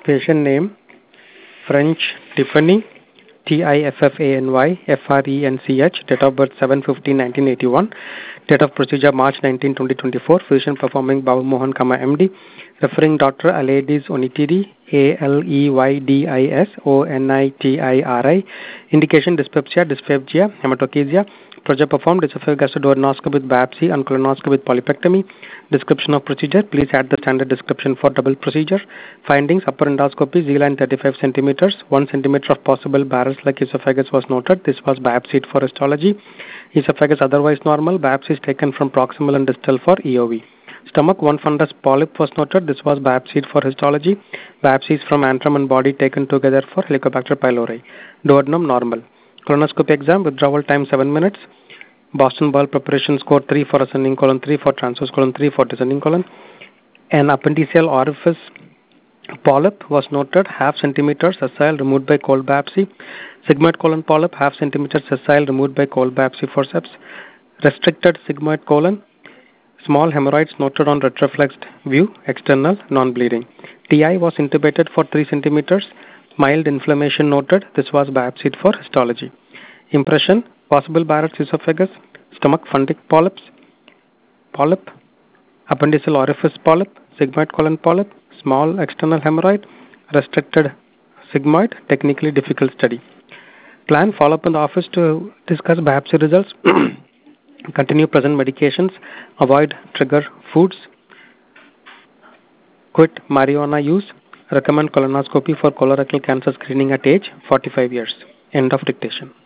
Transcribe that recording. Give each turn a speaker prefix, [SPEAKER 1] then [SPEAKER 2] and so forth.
[SPEAKER 1] Patient name French Tiffany, Tiffany French. Date of birth 7/15/1981. Date of procedure March 19, 2024. Physician performing Babu Mohan, MD. Referring Dr. Aleydis Onitiri, Aleydis Onitiri. Indication dyspepsia, hematochezia. Procedure performed esophageal duodenoscopy with biopsy and colonoscopy with polypectomy. Description of procedure. Please add the standard description for double procedure. Findings: upper endoscopy, Z-line 35 centimeters, 1 centimeter of possible Barrett's-like esophagus was noted. This was biopsied for histology. Esophagus otherwise normal. Biopsy is taken from proximal and distal for EOV. Stomach, 1 fundus polyp was noted. This was biopsied for histology. Biopsies from antrum and body taken together for Helicobacter pylori. Duodenum normal. Colonoscopy exam, withdrawal time 7 minutes. Boston bowel preparation score 3 for ascending colon, 3 for transverse colon, 3 for descending colon. An appendiceal orifice polyp was noted, half centimeter, sessile, removed by cold biopsy. Sigmoid colon polyp, half centimeter, sessile, removed by cold biopsy forceps. Restricted sigmoid colon. Small hemorrhoids noted on retroflexed view, external, non-bleeding. TI was intubated for 3 centimeters. Mild inflammation noted. This was biopsied for histology. Impression: possible Barrett's esophagus, stomach fundic polyp, appendiceal orifice polyp, sigmoid colon polyp, small external hemorrhoid, restricted sigmoid, technically difficult study. Plan follow-up in the office to discuss biopsy results. Continue present medications. Avoid trigger foods. Quit marijuana use. Recommend colonoscopy for colorectal cancer screening at age 45 years. End of dictation.